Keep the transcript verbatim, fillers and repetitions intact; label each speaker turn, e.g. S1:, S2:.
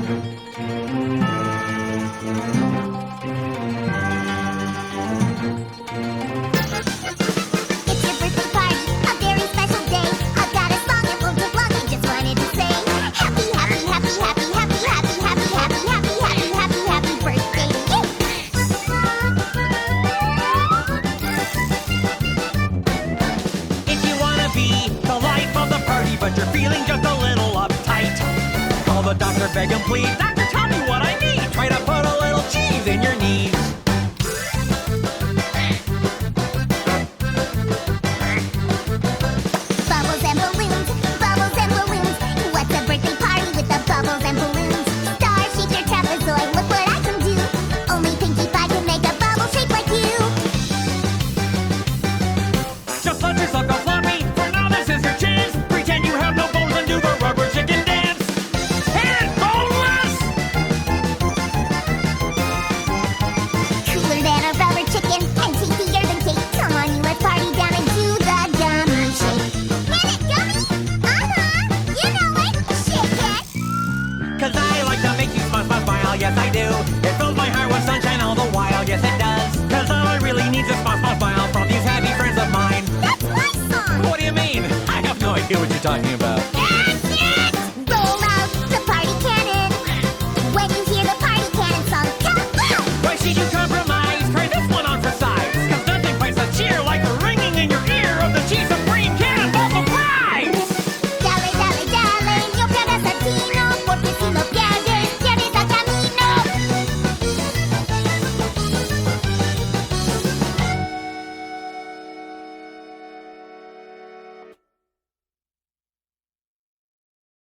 S1: But you're feeling just a little uptight. Call the doctor, beg him please. Doctor, tell me what I need. Try to put a little cheese in your knees.
S2: Bubbles and balloons, bubbles and balloons. What's a birthday party with the bubbles and balloons? Star, shake your trapezoid, look what I can do. Only Pinkie Pie can make a bubble shape like you.
S1: Just let yourself go floppy. For now, this is your chance. Pretend you have no bones and do the rubber chicken dance. And boneless!
S2: Cooler than a rubber chicken and tastier than cake. Come on, you let's party down and do the gummy shake. Hit it, gummy! Uh-huh! You know it! Shake it!
S1: Cause I like to make you smile, smile, smile. Yes, I do. It fills my heart with sunshine all the while. Yes, it does. Cause all I really need is a smile, smile, smile from these happy friends of mine.
S2: That's my song!
S1: What do you mean? I have no idea what you're talking about.